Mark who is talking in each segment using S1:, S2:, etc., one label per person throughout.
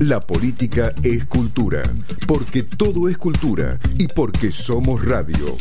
S1: La política es cultura, porque todo es cultura y porque somos radio.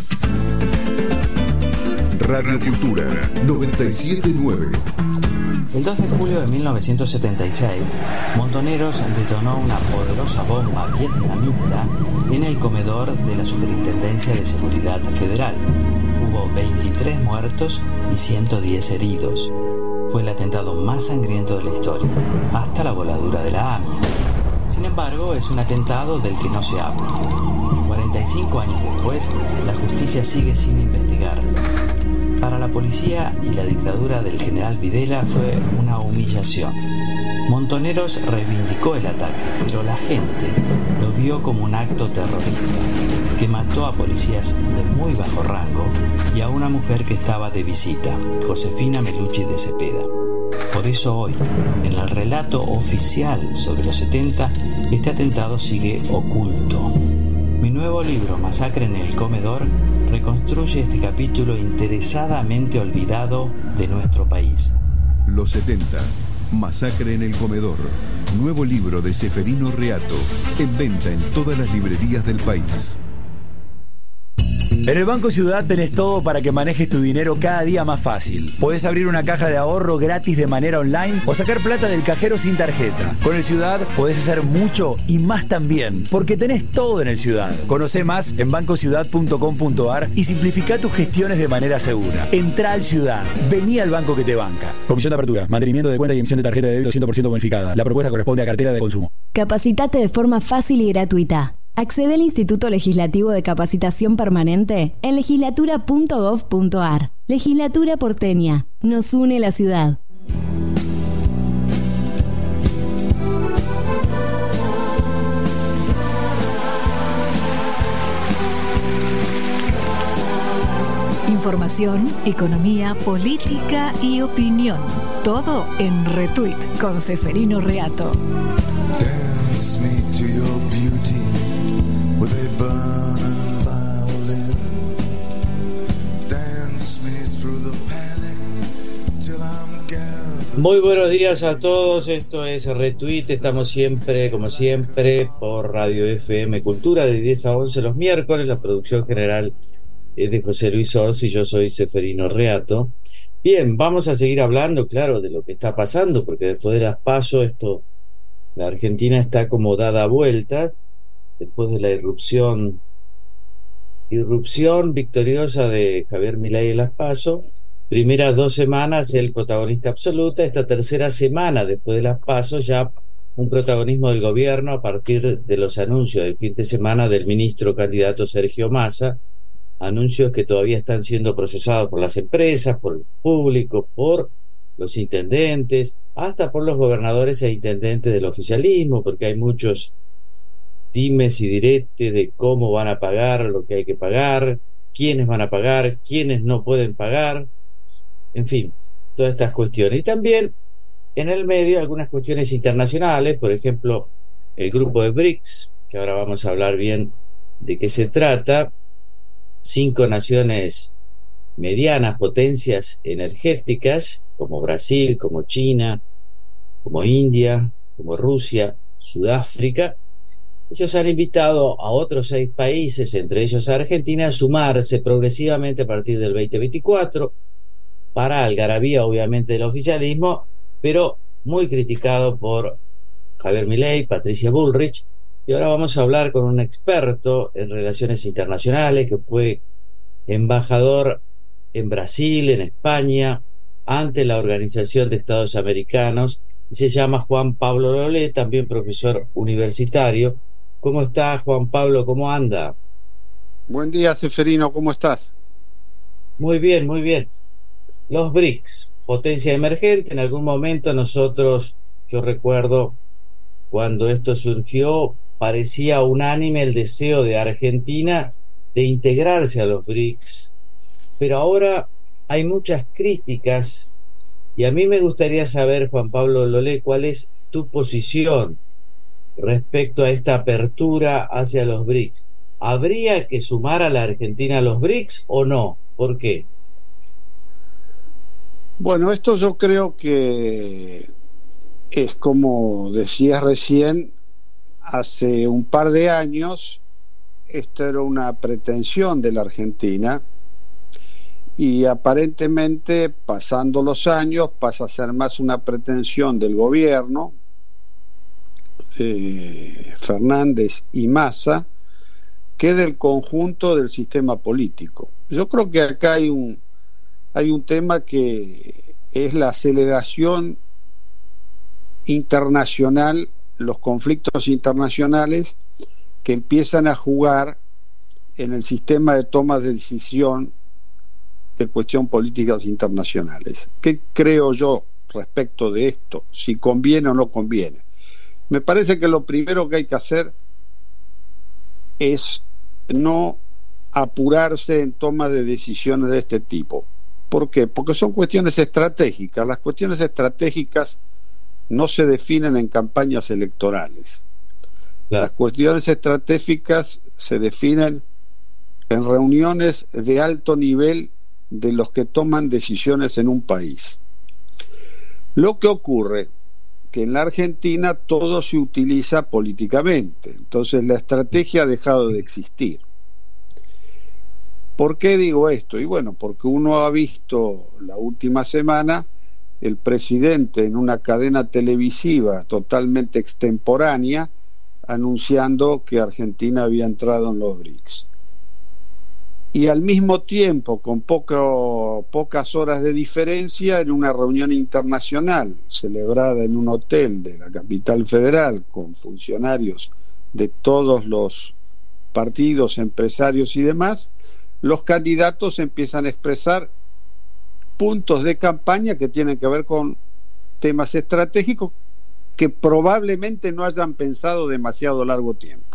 S1: Radio Cultura 979.
S2: El 2 de julio de 1976, Montoneros detonó una poderosa bomba vietnamita en el comedor de la Superintendencia de Seguridad Federal. Hubo 23 muertos y 110 heridos. Fue el atentado más sangriento de la historia, hasta la voladura de la AMIA. Sin embargo, es un atentado del que no se habla. 45 años después, la justicia sigue sin investigarlo. Para la policía y la dictadura del general Videla fue una humillación. Montoneros reivindicó el ataque, pero la gente lo vio como un acto terrorista que mató a policías de muy bajo rango y a una mujer que estaba de visita, Josefina Melucci de Cepeda. Por eso hoy, en el relato oficial sobre los 70, este atentado sigue oculto. Mi nuevo libro, Masacre en el Comedor, reconstruye este capítulo interesadamente olvidado de nuestro país.
S1: Los 70, Masacre en el Comedor. Nuevo libro de Seferino Reato, en venta en todas las librerías del país.
S3: En el Banco Ciudad tenés todo para que manejes tu dinero cada día más fácil. Podés abrir una caja de ahorro gratis de manera online o sacar plata del cajero sin tarjeta. Con el Ciudad podés hacer mucho y más también, porque tenés todo en el Ciudad. Conocé más en bancociudad.com.ar y simplificá tus gestiones de manera segura. Entrá al Ciudad, vení al banco que te banca. Comisión de apertura, mantenimiento de cuenta y emisión de tarjeta de débito 100% bonificada. La propuesta corresponde a cartera de consumo.
S4: Capacitate de forma fácil y gratuita. Accede al Instituto Legislativo de Capacitación Permanente en legislatura.gov.ar. Legislatura porteña. Nos une la ciudad.
S5: Información, economía, política y opinión. Todo en Retweet con Seferino Reato.
S6: Dance me to your beauty with a burning violin. Dance me through the panic till I'm gathered.
S7: Muy buenos días a todos, esto es Retweet, estamos siempre, como siempre, por Radio FM Cultura de 10 a 11 los miércoles, la producción general es de José Luis Orsi y yo soy Seferino Reato. Bien, vamos a seguir hablando, claro, de lo que está pasando, porque después de las PASO, la Argentina está como dada vueltas, después de la irrupción victoriosa de Javier Milei en las PASO. Primeras 2 semanas el protagonista absoluta, esta tercera semana después de las PASO ya un protagonismo del gobierno a partir de los anuncios del fin de semana del ministro candidato Sergio Massa, anuncios que todavía están siendo procesados por las empresas, por el público, por los intendentes, hasta por los gobernadores e intendentes del oficialismo, porque hay muchos dimes y diretes de cómo van a pagar lo que hay que pagar, quiénes van a pagar, quiénes no pueden pagar, en fin, todas estas cuestiones. Y también en el medio algunas cuestiones internacionales, por ejemplo, el grupo de BRICS, que ahora vamos a hablar bien de qué se trata. 5 naciones medianas, potencias energéticas, como Brasil, como China, como India, como Rusia, Sudáfrica. Ellos han invitado a otros 6 países, entre ellos a Argentina, a sumarse progresivamente a partir del 2024, para algarabía obviamente del oficialismo, pero muy criticado por Javier Milei, Patricia Bullrich. Y ahora vamos a hablar con un experto en relaciones internacionales que fue embajador en Brasil, en España, ante la Organización de Estados Americanos, y se llama Juan Pablo Lolé, también profesor universitario. ¿Cómo está, Juan Pablo? ¿Cómo anda?
S8: Buen día, Seferino, ¿cómo estás?
S7: Muy bien, muy bien. Los BRICS, potencia emergente, en algún momento nosotros, yo recuerdo cuando esto surgió, parecía unánime el deseo de Argentina de integrarse a los BRICS, pero ahora hay muchas críticas y a mí me gustaría saber, Juan Pablo Lolé, cuál es tu posición respecto a esta apertura hacia los BRICS. ¿Habría que sumar a la Argentina a los BRICS o no? ¿Por qué?
S8: Bueno, esto yo creo que es, como decías recién, hace un par de años esto era una pretensión de la Argentina y aparentemente pasando los años pasa a ser más una pretensión del gobierno Fernández y Massa que del conjunto del sistema político. Yo creo que acá hay un tema que es la aceleración internacional, los conflictos internacionales que empiezan a jugar en el sistema de toma de decisión de cuestión políticas internacionales. ¿Qué creo yo respecto de esto? Si conviene o no conviene. Me parece que lo primero que hay que hacer es no apurarse en toma de decisiones de este tipo. ¿Por qué? Porque son cuestiones estratégicas. Las cuestiones estratégicas no se definen en campañas electorales. Claro. Las cuestiones estratégicas se definen en reuniones de alto nivel de los que toman decisiones en un país. Lo que ocurre que en la Argentina todo se utiliza políticamente, entonces la estrategia ha dejado de existir. ¿Por qué digo esto? Y bueno, porque uno ha visto la última semana el presidente en una cadena televisiva totalmente extemporánea anunciando que Argentina había entrado en los BRICS. Y al mismo tiempo, con pocas horas de diferencia, en una reunión internacional celebrada en un hotel de la capital federal con funcionarios de todos los partidos, empresarios y demás, los candidatos empiezan a expresar puntos de campaña que tienen que ver con temas estratégicos que probablemente no hayan pensado demasiado largo tiempo.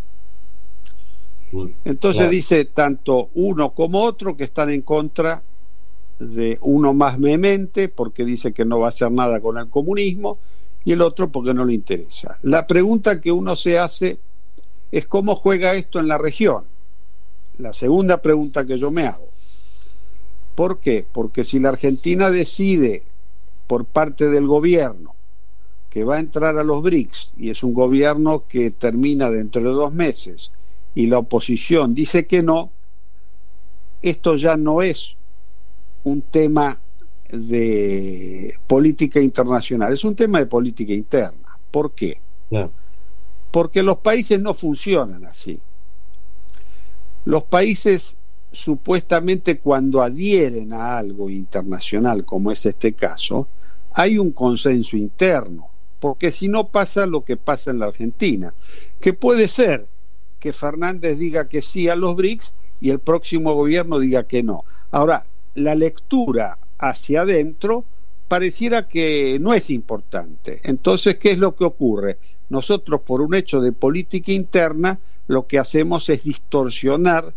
S8: Entonces claro, dice tanto uno como otro que están en contra de uno más vehemente porque dice que no va a hacer nada con el comunismo y el otro porque no le interesa. La pregunta que uno se hace es cómo juega esto en la región. La segunda pregunta que yo me hago. ¿Por qué? Porque si la Argentina decide por parte del gobierno que va a entrar a los BRICS y es un gobierno que termina dentro de 2 meses y la oposición dice que no, esto ya no es un tema de política internacional, es un tema de política interna. ¿Por qué? Claro. Porque los países no funcionan así. Los países supuestamente cuando adhieren a algo internacional, como es este caso, hay un consenso interno, porque si no pasa lo que pasa en la Argentina, que puede ser que Fernández diga que sí a los BRICS y el próximo gobierno diga que no. Ahora, la lectura hacia adentro pareciera que no es importante. Entonces, ¿qué es lo que ocurre? Nosotros, por un hecho de política interna, lo que hacemos es distorsionar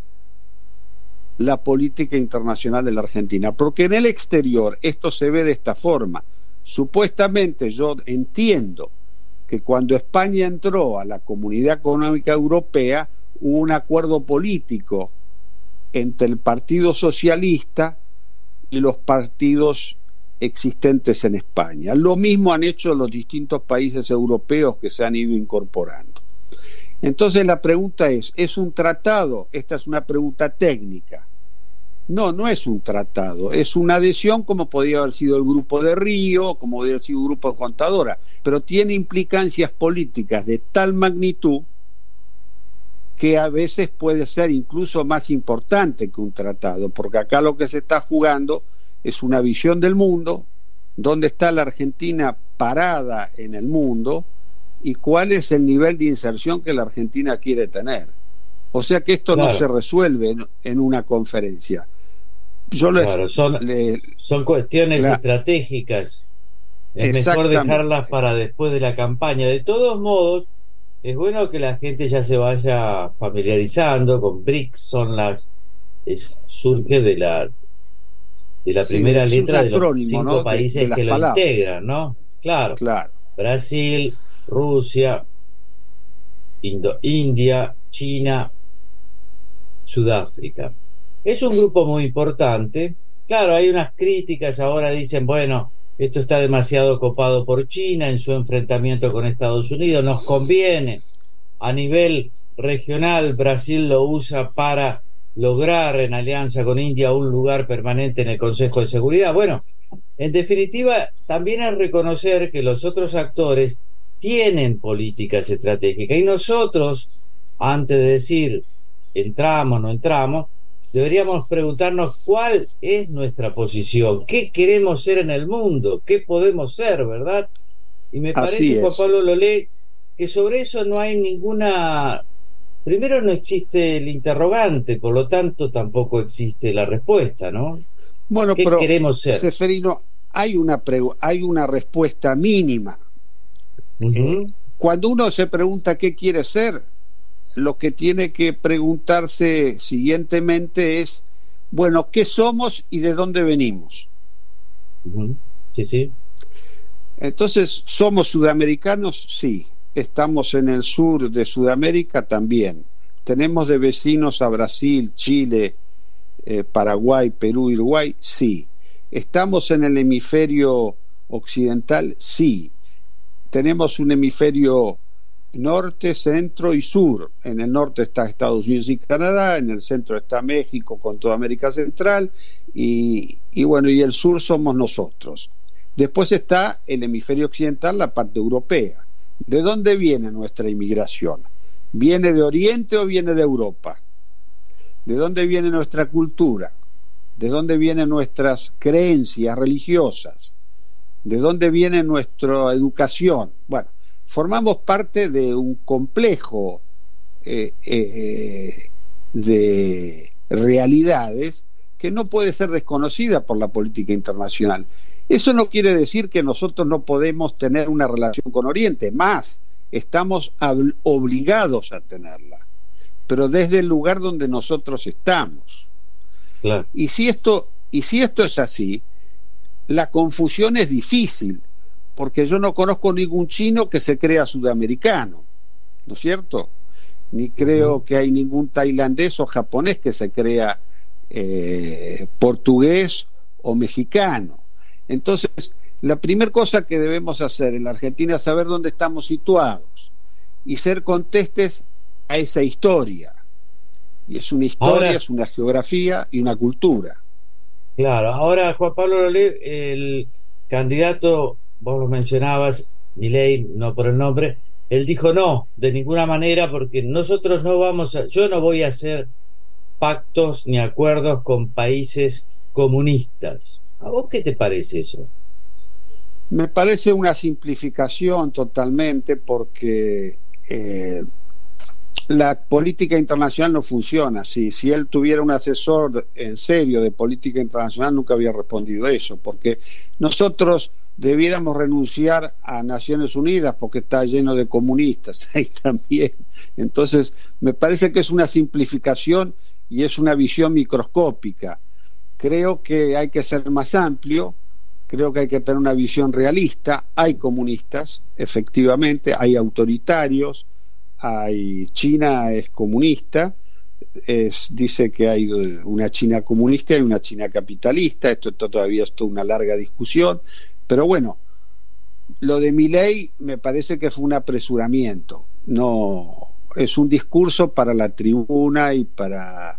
S8: la política internacional de la Argentina, porque en el exterior esto se ve de esta forma. Supuestamente yo entiendo que cuando España entró a la Comunidad Económica Europea hubo un acuerdo político entre el Partido Socialista y los partidos existentes en España. Lo mismo han hecho los distintos países europeos que se han ido incorporando. Entonces la pregunta ¿es un tratado? Esta es una pregunta técnica. No, no es un tratado, es una adhesión como podría haber sido el Grupo de Río, como podría haber sido el Grupo de Contadora, pero tiene implicancias políticas de tal magnitud que a veces puede ser incluso más importante que un tratado, porque acá lo que se está jugando es una visión del mundo, dónde está la Argentina parada en el mundo y cuál es el nivel de inserción que la Argentina quiere tener. O sea que esto claro, no se resuelve en una conferencia.
S7: Claro, son cuestiones claro, estratégicas. Es mejor dejarlas para después de la campaña. De todos modos, es bueno que la gente ya se vaya familiarizando con BRICS. Surge de la primera letra de los 5 ¿no? países de que lo integran, ¿no? Claro. Brasil, Rusia, India, China, Sudáfrica. Es un grupo muy importante. Claro, hay unas críticas, ahora dicen, bueno, esto está demasiado copado por China en su enfrentamiento con Estados Unidos, nos conviene. a nivel regional Brasil lo usa para lograr en alianza con India un lugar permanente en el Consejo de Seguridad. Bueno, en definitiva, también es reconocer que los otros actores tienen políticas estratégicas y nosotros, antes de decir entramos, no entramos, deberíamos preguntarnos cuál es nuestra posición, qué queremos ser en el mundo, qué podemos ser, ¿verdad? Y me parece, Juan Pablo Lolé, que sobre eso no hay ninguna... Primero, no existe el interrogante, por lo tanto tampoco existe la respuesta, ¿no?
S8: Bueno,
S7: ¿qué
S8: pero,
S7: queremos ser?
S8: Seferino, hay una respuesta mínima. Cuando uno se pregunta qué quiere ser, lo que tiene que preguntarse siguientemente es, bueno, ¿qué somos y de dónde venimos?
S7: Sí, sí.
S8: Entonces, ¿somos sudamericanos? Sí. Estamos en el sur de Sudamérica también. ¿Tenemos de vecinos a Brasil, Chile, Paraguay, Perú, Uruguay? Sí. ¿Estamos en el hemisferio occidental? Sí. Tenemos un hemisferio norte, centro y sur. En el norte está Estados Unidos y Canadá, en el centro está México con toda América Central y bueno, y el sur somos nosotros. Después está el hemisferio occidental, la parte europea. ¿De dónde viene nuestra inmigración? ¿Viene de Oriente o viene de Europa? ¿De dónde viene nuestra cultura? ¿De dónde vienen nuestras creencias religiosas? ¿De dónde viene nuestra educación? Bueno, formamos parte de un complejo de realidades que no puede ser desconocida por la política internacional. Eso no quiere decir que nosotros no podemos tener una relación con Oriente, más, estamos obligados a tenerla, pero desde el lugar donde nosotros estamos.
S7: Claro.
S8: Y si esto es así, la confusión es difícil, porque yo no conozco ningún chino que se crea sudamericano, ¿no es cierto? Ni creo que hay ningún tailandés o japonés que se crea portugués o mexicano. Entonces, la primera cosa que debemos hacer en la Argentina es saber dónde estamos situados y ser contestes a esa historia. Y es una historia, es una geografía y una cultura.
S7: Claro, ahora Juan Pablo Lolé, el candidato, vos lo mencionabas, Milei, no por el nombre, él dijo no, de ninguna manera, porque nosotros yo no voy a hacer pactos ni acuerdos con países comunistas. ¿A vos qué te parece eso?
S8: Me parece una simplificación totalmente, porque la política internacional no funciona así. Si él tuviera un asesor en serio de política internacional, nunca había respondido eso, porque nosotros debiéramos renunciar a Naciones Unidas porque está lleno de comunistas ahí también. Entonces, me parece que es una simplificación y es una visión microscópica. Creo que hay que ser más amplio, creo que hay que tener una visión realista. Hay comunistas, efectivamente, hay autoritarios, China es comunista, dice que hay una China comunista y una China capitalista. Esto todavía es toda una larga discusión, pero bueno, lo de Milei me parece que fue un apresuramiento, no es un discurso para la tribuna y para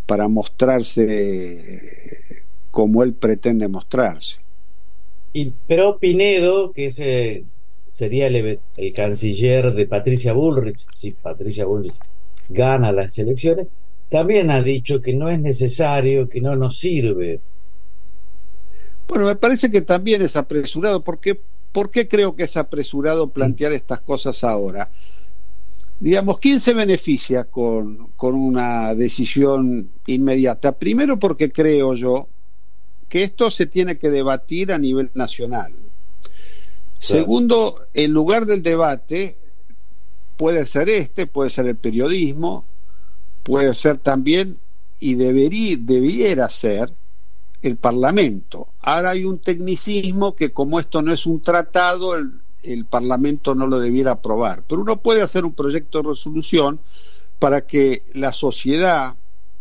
S8: mostrarse como él pretende mostrarse.
S7: Pero Pinedo, que sería el canciller de Patricia Bullrich, si Patricia Bullrich gana las elecciones, también ha dicho que no es necesario, que no nos sirve. Bueno,
S8: me parece que también es apresurado. ¿Por qué creo que es apresurado plantear estas cosas ahora? Digamos, ¿quién se beneficia con una decisión inmediata? Primero, porque creo yo que esto se tiene que debatir a nivel nacional. Claro. Segundo, el lugar del debate puede ser puede ser el periodismo, puede ser también, y debiera ser, el Parlamento. Ahora hay un tecnicismo que, como esto no es un tratado, el Parlamento no lo debiera aprobar, pero uno puede hacer un proyecto de resolución para que la sociedad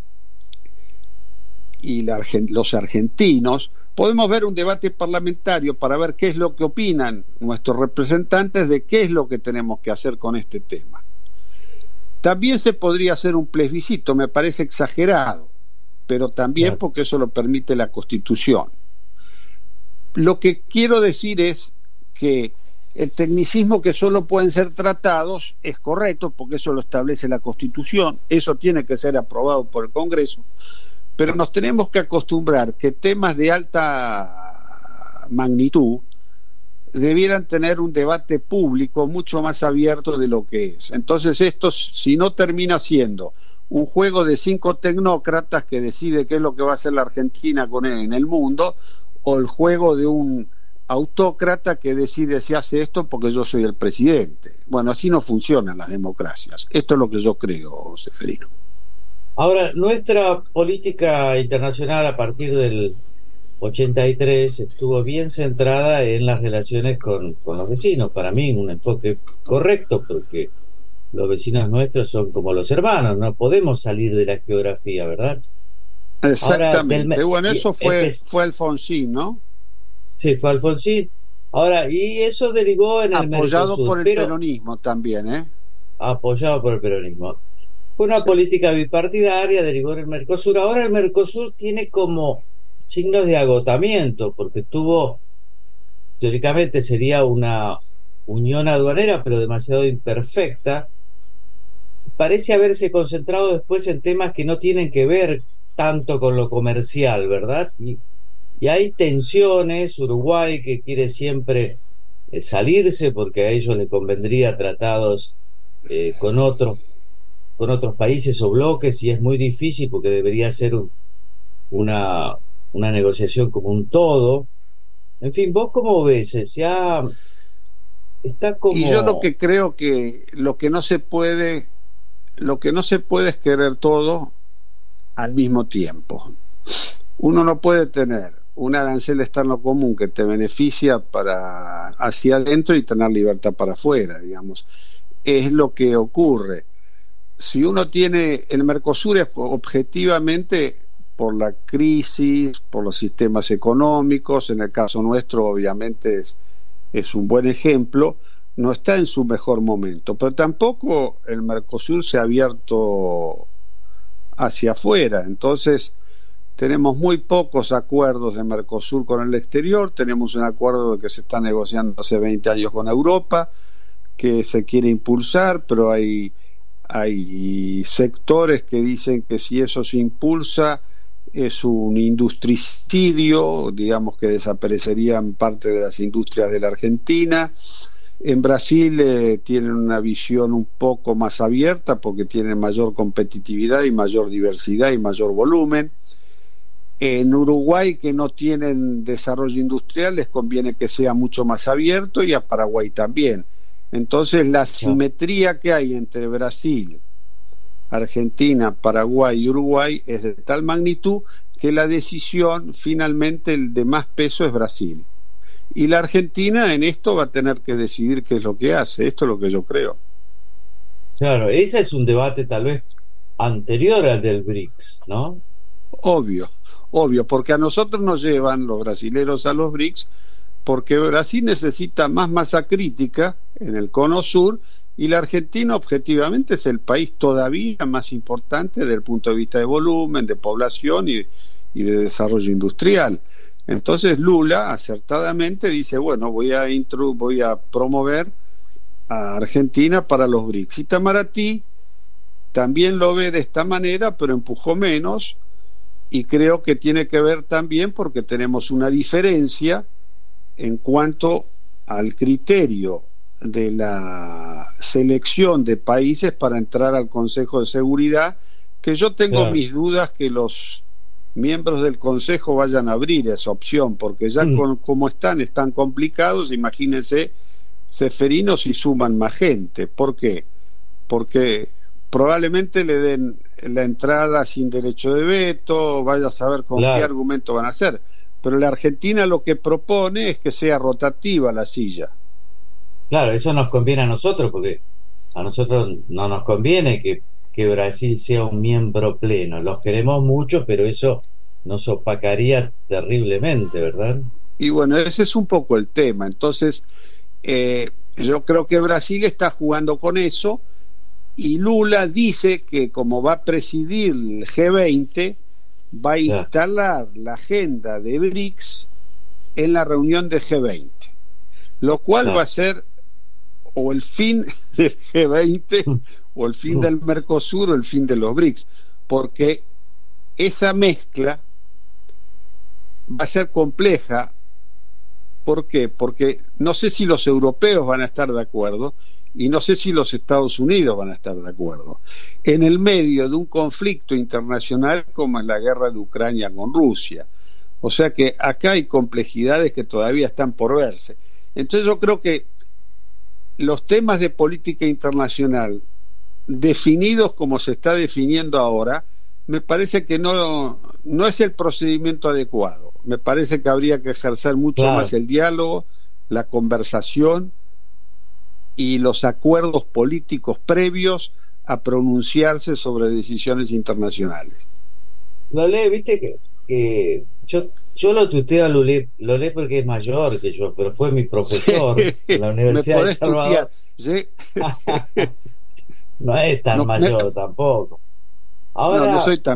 S8: y los argentinos podemos ver un debate parlamentario para ver qué es lo que opinan nuestros representantes de qué es lo que tenemos que hacer con este tema. También se podría hacer un plebiscito, me parece exagerado, pero también porque eso lo permite la Constitución. Lo que quiero decir es que el tecnicismo que solo pueden ser tratados es correcto, porque eso lo establece la Constitución, eso tiene que ser aprobado por el Congreso, pero nos tenemos que acostumbrar que temas de alta magnitud debieran tener un debate público mucho más abierto de lo que es. Entonces esto, si no termina siendo un juego de 5 tecnócratas que decide qué es lo que va a hacer la Argentina con él en el mundo, o el juego de un autócrata que decide si hace esto porque yo soy el presidente. Bueno, así no funcionan las democracias. Esto es lo que yo creo, Ceferino.
S7: Ahora, nuestra política internacional a partir del 83 estuvo bien centrada en las relaciones con los vecinos. Para mí un enfoque correcto, porque los vecinos nuestros son como los hermanos, no podemos salir de la geografía, ¿verdad?
S8: Exactamente.
S7: Ahora,
S8: bueno, eso fue Alfonsín, ¿no?
S7: Sí, fue Alfonsín. Ahora, y eso derivó en el
S8: apoyado
S7: Mercosur,
S8: por el peronismo también, ¿eh?
S7: Apoyado por el peronismo. Fue una política bipartidaria, derivó en el Mercosur. Ahora el Mercosur tiene como signos de agotamiento, porque teóricamente sería una unión aduanera, pero demasiado imperfecta. Parece haberse concentrado después en temas que no tienen que ver tanto con lo comercial, ¿verdad? Y hay tensiones. Uruguay, que quiere siempre salirse porque a ellos les convendría tratados con otros países o bloques, y es muy difícil porque debería ser una negociación como un todo. En fin, ¿vos cómo ves? Está como...
S8: Y yo lo que creo que lo que no se puede es querer todo al mismo tiempo. Uno no puede tener un arancel externo común que te beneficia para hacia adentro y tener libertad para afuera, digamos. Es lo que ocurre. Si uno tiene el Mercosur, es objetivamente por la crisis, por los sistemas económicos, en el caso nuestro obviamente es un buen ejemplo, no está en su mejor momento, pero tampoco el Mercosur se ha abierto hacia afuera. Entonces tenemos muy pocos acuerdos de Mercosur con el exterior. Tenemos un acuerdo que se está negociando hace 20 años con Europa, que se quiere impulsar, pero hay sectores que dicen que si eso se impulsa es un industricidio, digamos que desaparecerían parte de las industrias de la Argentina. En Brasil tienen una visión un poco más abierta porque tienen mayor competitividad y mayor diversidad y mayor volumen. En Uruguay, que no tienen desarrollo industrial, les conviene que sea mucho más abierto, y a Paraguay también. Entonces la simetría que hay entre Brasil, Argentina, Paraguay y Uruguay es de tal magnitud que la decisión, finalmente, el de más peso es Brasil. Y la Argentina en esto va a tener que decidir qué es lo que hace. Esto es lo que yo creo.
S7: Claro, ese es un debate tal vez anterior al del BRICS, ¿no?
S8: Obvio, porque a nosotros nos llevan los brasileros a los BRICS porque Brasil necesita más masa crítica en el cono sur, y la Argentina objetivamente es el país todavía más importante desde el punto de vista de volumen, de población y de desarrollo industrial. Entonces Lula acertadamente dice, bueno, voy a promover a Argentina para los BRICS. Itamaraty también lo ve de esta manera, pero empujó menos, y creo que tiene que ver también porque tenemos una diferencia en cuanto al criterio de la selección de países para entrar al Consejo de Seguridad, que yo tengo mis dudas que los miembros del Consejo vayan a abrir esa opción, porque ya como están complicados. Imagínense, Ceferino, si suman más gente. ¿Por qué? Porque probablemente le den la entrada sin derecho de veto, vaya a saber con qué argumento van a hacer. Pero la Argentina lo que propone es que sea rotativa la silla.
S7: Claro, eso nos conviene a nosotros, porque a nosotros no nos conviene que Brasil sea un miembro pleno. Los queremos mucho, pero eso nos opacaría terriblemente, ¿verdad?
S8: Y bueno, ese es un poco el tema. Entonces, yo creo que Brasil está jugando con eso, Y Lula dice que como va a presidir el G20, va a instalar la agenda de BRICS en la reunión de G20, lo cual va a ser o el fin del G20 o el fin del Mercosur o el fin de los BRICS, porque esa mezcla va a ser compleja. ¿Por qué? Porque no sé si los europeos van a estar de acuerdo y no sé si los Estados Unidos van a estar de acuerdo en el medio de un conflicto internacional como es la guerra de Ucrania con Rusia. O sea que acá hay complejidades que todavía están por verse. Entonces yo creo que los temas de política internacional definidos como se está definiendo ahora, me parece que no es el procedimiento adecuado. Me parece que habría que ejercer mucho más el diálogo, la conversación y los acuerdos políticos previos a pronunciarse sobre decisiones internacionales.
S7: Lo lee, viste que yo lo tuteo a Lolé porque es mayor que yo, pero fue mi profesor en la Universidad de Salvador.
S8: ¿Sí?
S7: No es tan mayor tampoco. Ahora,
S8: no soy tan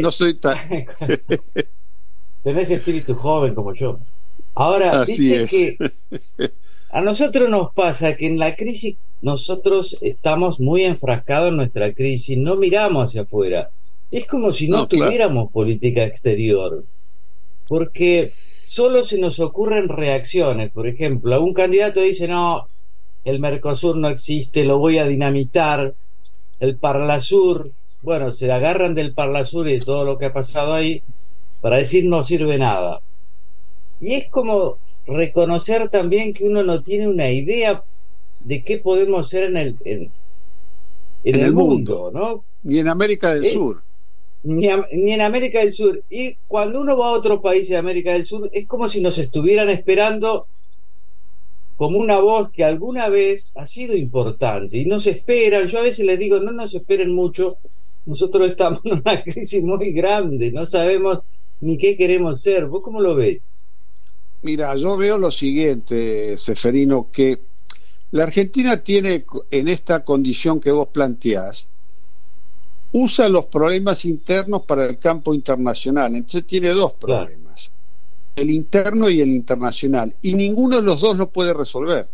S7: tenés espíritu joven como yo. Ahora,
S8: así
S7: viste
S8: es.
S7: Que a nosotros nos pasa que en la crisis nosotros estamos muy enfrascados en nuestra crisis, no miramos hacia afuera. Es como si no tuviéramos política exterior, porque solo se nos ocurren reacciones. Por ejemplo, un candidato dice, no, el Mercosur no existe, lo voy a dinamitar, el Parlasur, bueno, se agarran del Parlasur y de todo lo que ha pasado ahí para decir no sirve nada. Y es como reconocer también que uno no tiene una idea de qué podemos hacer en el mundo, ¿no?
S8: Ni en América del Sur.
S7: Ni en América del Sur. Y cuando uno va a otro país de América del Sur, es como si nos estuvieran esperando como una voz que alguna vez ha sido importante. Y nos esperan. Yo a veces les digo, no nos esperen mucho. Nosotros estamos en una crisis muy grande. No sabemos ni qué queremos ser. ¿Vos cómo lo ves?
S8: Mira, yo veo lo siguiente, Ceferino, que la Argentina tiene en esta condición que vos planteás, usa los problemas internos para el campo internacional. Entonces tiene dos problemas, el interno y el internacional, y ninguno de los dos lo puede resolver.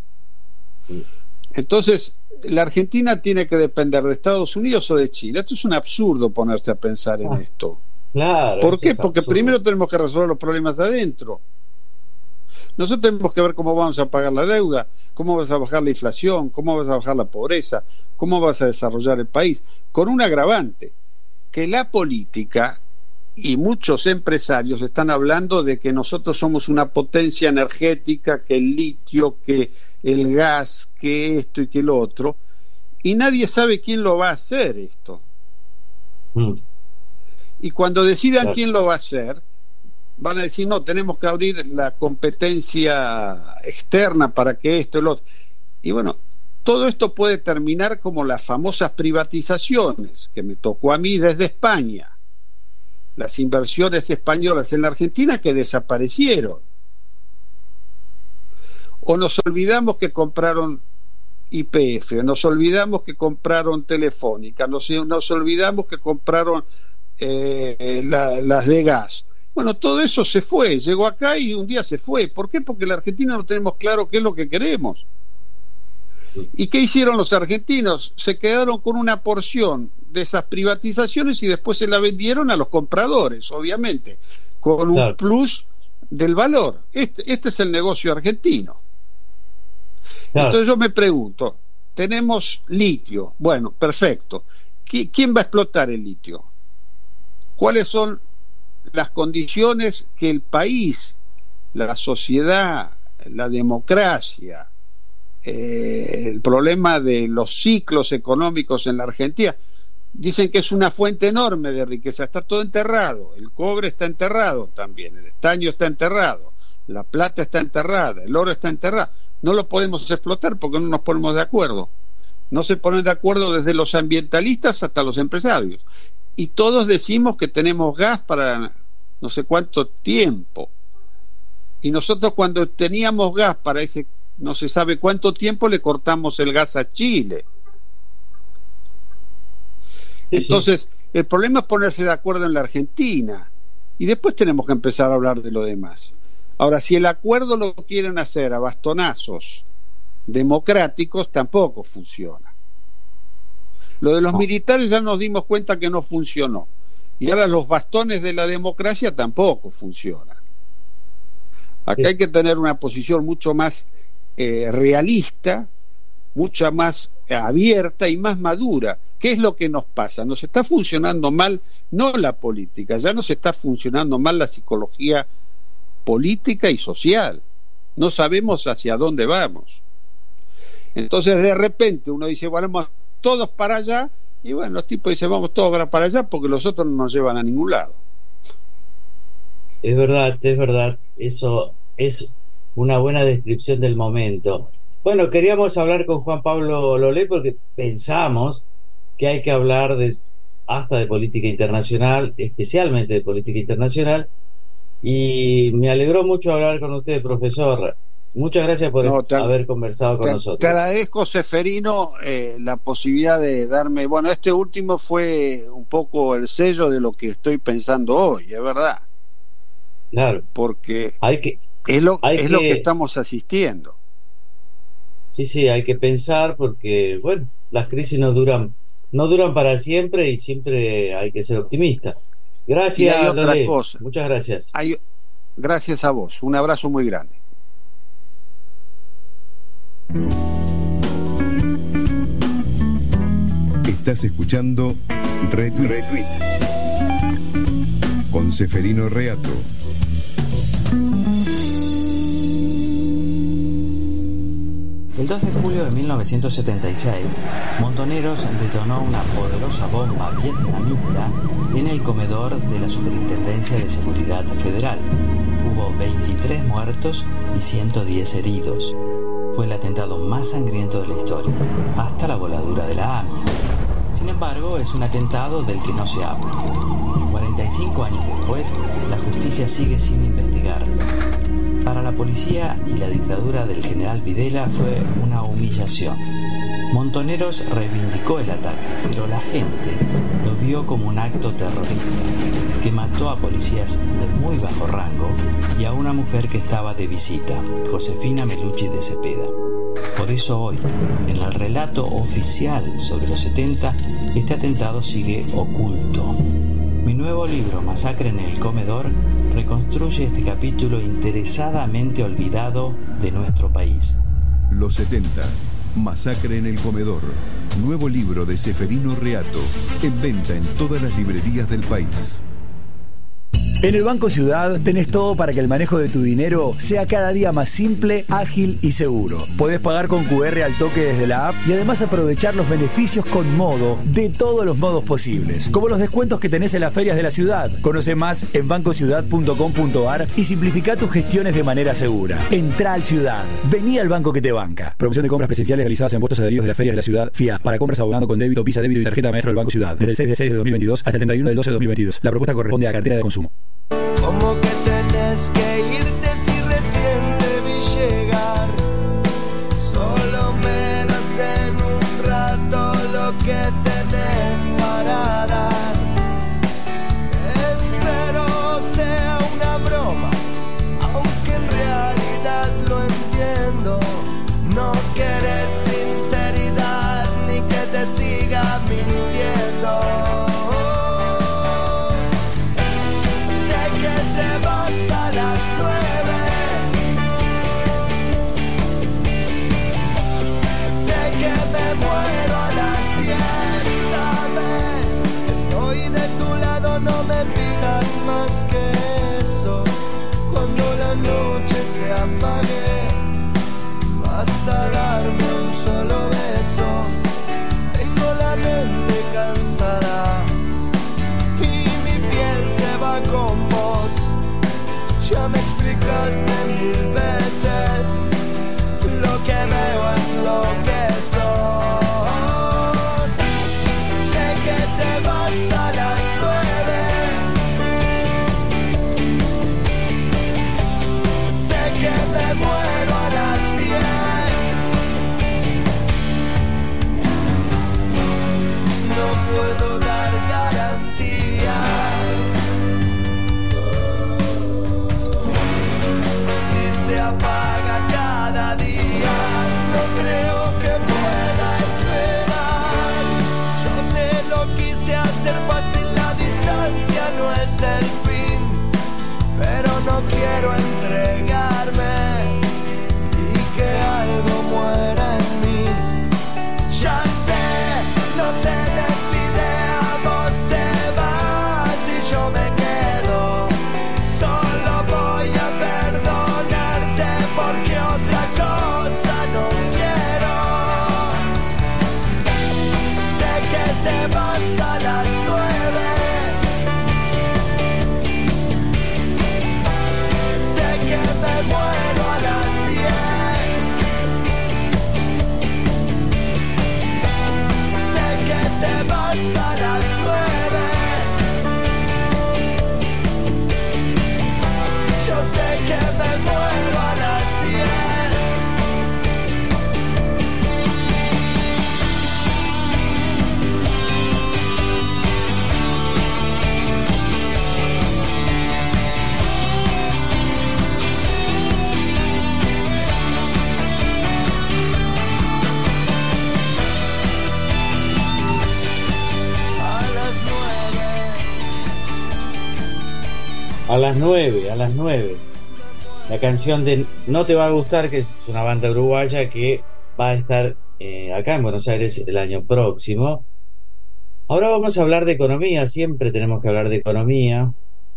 S8: Entonces la Argentina tiene que depender de Estados Unidos o de Chile. Esto es un absurdo ponerse a pensar en esto.
S7: Claro.
S8: ¿Por qué? Porque primero tenemos que resolver los problemas de adentro. Nosotros tenemos que ver cómo vamos a pagar la deuda, cómo vas a bajar la inflación, cómo vas a bajar la pobreza, cómo vas a desarrollar el país, con un agravante, que la política y muchos empresarios están hablando de que nosotros somos una potencia energética, que el litio, que el gas, que esto y que lo otro, y nadie sabe quién lo va a hacer esto. Y cuando decidan quién lo va a hacer, van a decir, no, tenemos que abrir la competencia externa para que esto y lo otro. Y bueno, todo esto puede terminar como las famosas privatizaciones que me tocó a mí desde España, las inversiones españolas en la Argentina que desaparecieron. O nos olvidamos que compraron YPF, nos olvidamos que compraron Telefónica, nos olvidamos que compraron las de gas. Bueno, todo eso se fue, llegó acá y un día se fue. ¿Por qué? Porque la Argentina no tenemos claro qué es lo que queremos. ¿Y qué hicieron los argentinos? Se quedaron con una porción de esas privatizaciones y después se la vendieron a los compradores, obviamente, con un plus del valor. Este es el negocio argentino. Entonces yo me pregunto, tenemos litio, bueno, perfecto. ¿Quién va a explotar el litio? ¿Cuáles son las condiciones que el país, la sociedad, la democracia, el problema de los ciclos económicos en la Argentina? Dicen que es una fuente enorme de riqueza, está todo enterrado, el cobre está enterrado también, el estaño está enterrado, la plata está enterrada, el oro está enterrado. No lo podemos explotar porque no nos ponemos de acuerdo. No se ponen de acuerdo desde los ambientalistas hasta los empresarios. Y todos decimos que tenemos gas para no sé cuánto tiempo. Y nosotros cuando teníamos gas para ese no se sabe cuánto tiempo le cortamos el gas a Chile. Entonces, el problema es ponerse de acuerdo en la Argentina y después tenemos que empezar a hablar de lo demás. Ahora, si el acuerdo lo quieren hacer a bastonazos democráticos, tampoco funciona. Lo de los militares ya nos dimos cuenta que no funcionó. Y ahora los bastones de la democracia tampoco funcionan. Acá hay que tener una posición mucho más realista, mucha más abierta y más madura. ¿Qué es lo que nos pasa? Nos está funcionando mal, no la política, ya nos está funcionando mal la psicología política y social. No sabemos hacia dónde vamos. Entonces de repente uno dice, bueno, vamos todos para allá, y bueno, los tipos dicen, vamos todos para allá porque los otros no nos llevan a ningún lado.
S7: Es verdad, eso es una buena descripción del momento. Bueno, queríamos hablar con Juan Pablo Lolé porque pensamos que hay que hablar hasta de política internacional, especialmente de política internacional, y me alegró mucho hablar con usted, profesor. Muchas gracias por haber conversado con nosotros.
S8: Te agradezco, Ceferino, la posibilidad de darme... Bueno, este último fue un poco el sello de lo que estoy pensando hoy, es verdad.
S7: Claro.
S8: Porque es lo que estamos asistiendo.
S7: Sí, hay que pensar porque, bueno, las crisis no duran para siempre y siempre hay que ser optimista. Gracias,
S8: y hay otra
S7: Lolé.
S8: cosa.
S7: Muchas gracias.
S8: Gracias a vos. Un abrazo muy grande.
S1: Estás escuchando Retweet con Ceferino Reato.
S2: El 2 de julio de 1976, Montoneros detonó una poderosa bomba vietnamita en el comedor de la Superintendencia de Seguridad Federal. Hubo 23 muertos y 110 heridos. Fue el atentado más sangriento de la historia, hasta la voladura de la AMIA. Sin embargo, es un atentado del que no se habla. 45 años después, la justicia sigue sin investigarlo. Para la policía y la dictadura del general Videla fue una humillación. Montoneros reivindicó el ataque, pero la gente lo vio como un acto terrorista que mató a policías de muy bajo rango y a una mujer que estaba de visita, Josefina Melucci de Cepeda. Por eso hoy, en el relato oficial sobre los 70, este atentado sigue oculto. Mi nuevo libro, Masacre en el Comedor, reconstruye este capítulo interesadamente olvidado de nuestro país.
S1: Los 70. Masacre en el Comedor. Nuevo libro de Ceferino Reato. En venta en todas las librerías del país.
S3: En el Banco Ciudad tenés todo para que el manejo de tu dinero sea cada día más simple, ágil y seguro. Podés pagar con QR al toque desde la app y además aprovechar los beneficios con Modo de todos los modos posibles, como los descuentos que tenés en las ferias de la ciudad. Conoce más en bancociudad.com.ar y simplifica tus gestiones de manera segura. Entrá al Ciudad. Vení al banco que te banca. Promoción de compras presenciales realizadas en puestos adheridos de las ferias de la ciudad FIA. Para compras abonando con débito, Visa, débito y tarjeta maestro del Banco Ciudad. Desde el 6 de 6 de 2022 hasta el 31 del 12 de 2022. La propuesta corresponde a cartera de consumo.
S6: Como que tenés que irte si recién te vi llegar. Solo me das en un rato lo que tenés para dar. Espero sea una broma, aunque en realidad lo entiendo. No querés sinceridad ni que te siga mintiendo. Te vas a las 9 no quiero entregarme y que algo muera en mí. Ya sé, no tenés idea, vos te vas y yo me quedo. Solo voy a perdonarte porque otra cosa no quiero. Sé que te vas a las 9. Sé que me muero a las 10. Sé que te vas a las 9. Yo sé que me muero a las 10.
S7: A las 9, a las 9. La canción de No Te Va a Gustar, que es una banda uruguaya que va a estar acá en Buenos Aires el año próximo. Ahora vamos a hablar de economía, siempre tenemos que hablar de economía.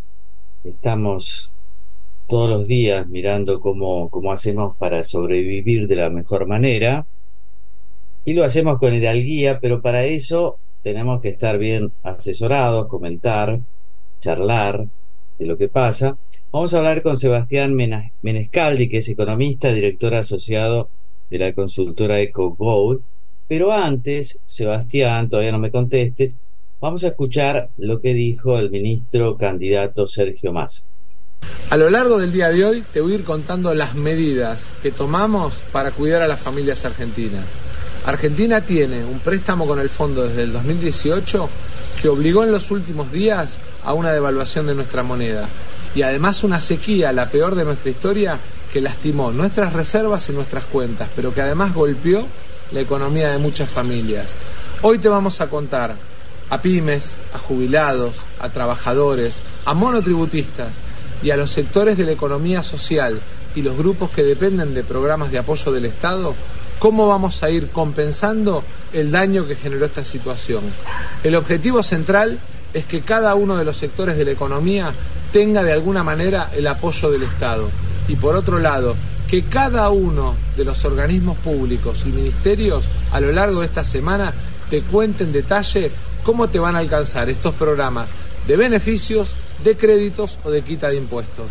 S7: Estamos todos los días mirando cómo hacemos para sobrevivir de la mejor manera. Y lo hacemos con hidalguía, pero para eso tenemos que estar bien asesorados, comentar, charlar de lo que pasa. Vamos a hablar con Sebastián Menescaldi, que es economista, director asociado de la consultora EcoGold. Pero antes, Sebastián, todavía no me contestes, vamos a escuchar lo que dijo el ministro candidato Sergio Massa.
S9: A lo largo del día de hoy te voy a ir contando las medidas que tomamos para cuidar a las familias argentinas. Argentina tiene un préstamo con el fondo desde el 2018 que obligó en los últimos días a una devaluación de nuestra moneda y además una sequía, la peor de nuestra historia, que lastimó nuestras reservas y nuestras cuentas, pero que además golpeó la economía de muchas familias. Hoy te vamos a contar a pymes, a jubilados, a trabajadores, a monotributistas y a los sectores de la economía social y los grupos que dependen de programas de apoyo del Estado, cómo vamos a ir compensando el daño que generó esta situación. El objetivo central es que cada uno de los sectores de la economía tenga de alguna manera el apoyo del Estado. Y por otro lado, que cada uno de los organismos públicos y ministerios a lo largo de esta semana te cuente en detalle cómo te van a alcanzar estos programas de beneficios, de créditos o de quita de impuestos.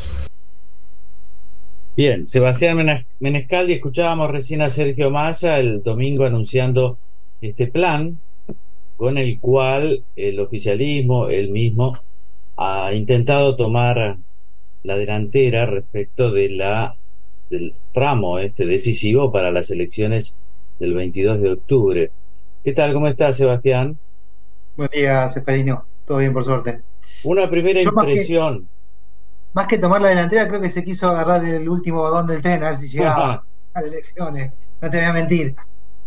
S7: Bien, Sebastián Menescaldi, escuchábamos recién a Sergio Massa el domingo anunciando este plan con el cual el oficialismo, él mismo, ha intentado tomar la delantera respecto del tramo decisivo para las elecciones del 22 de octubre. ¿Qué tal? ¿Cómo estás, Sebastián?
S10: Buen día, Seferino. Todo bien, por suerte.
S7: Una primera impresión.
S10: Más que tomar la delantera, creo que se quiso agarrar el último vagón del tren a ver si llegaba a las elecciones. No te voy a mentir.